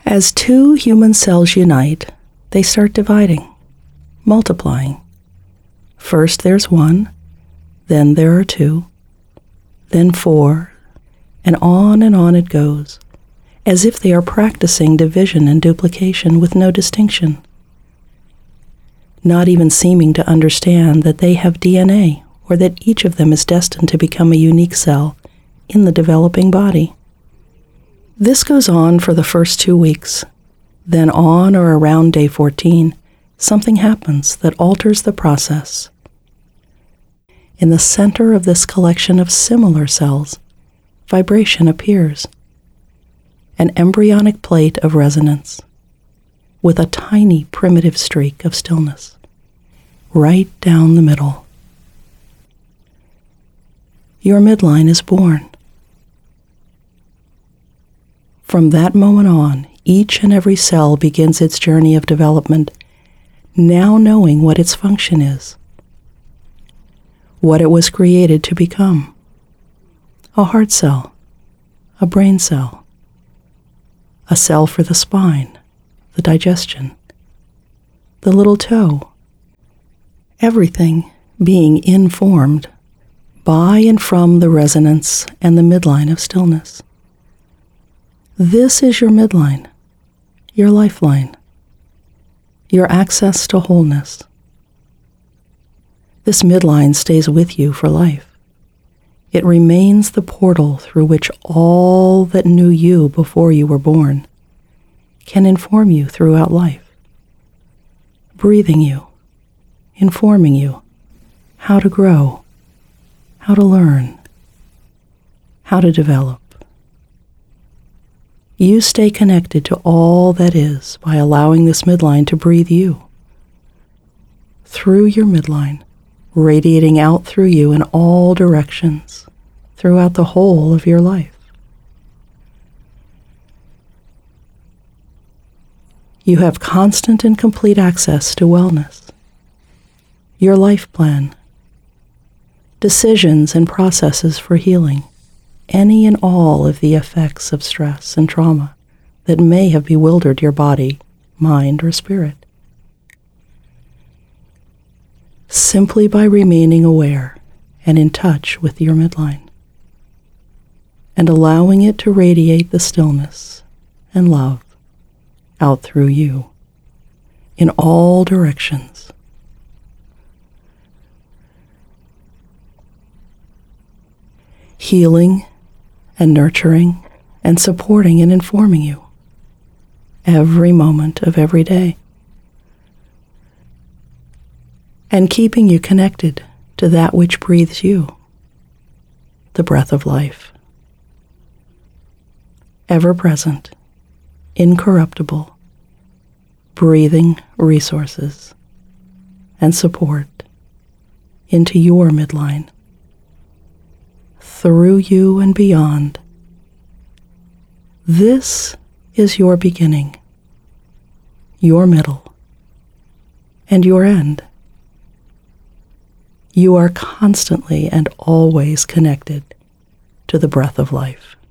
As two human cells unite, they start dividing, multiplying. First there's one, then there are two, then four, and on it goes, as if they are practicing division and duplication with no distinction, not even seeming to understand that they have DNA or that each of them is destined to become a unique cell in the developing body. This goes on for the first 2 weeks. Then on or around day 14, something happens that alters the process. In the center of this collection of similar cells, vibration appears, an embryonic plate of resonance, with a tiny primitive streak of stillness, right down the middle. Your midline is born. From that moment on, each and every cell begins its journey of development, now knowing what its function is, what it was created to become: a heart cell, a brain cell, a cell for the spine, the digestion, the little toe, everything being informed by and from the resonance and the midline of stillness. This is your midline, your lifeline, your access to wholeness. This midline stays with you for life. It remains the portal through which all that knew you before you were born can inform you throughout life, breathing you, informing you how to grow, how to learn, how to develop. You stay connected to all that is by allowing this midline to breathe you. Through your midline, radiating out through you in all directions, throughout the whole of your life. You have constant and complete access to wellness, your life plan, decisions and processes for healing, any and all of the effects of stress and trauma that may have bewildered your body, mind, or spirit. Simply by remaining aware and in touch with your midline, and allowing it to radiate the stillness and love out through you in all directions. Healing and nurturing and supporting and informing you every moment of every day, and keeping you connected to that which breathes you, the breath of life, ever present, incorruptible, breathing resources and support into your midline, through you and beyond. This is your beginning, your middle, and your end. You are constantly and always connected to the breath of life.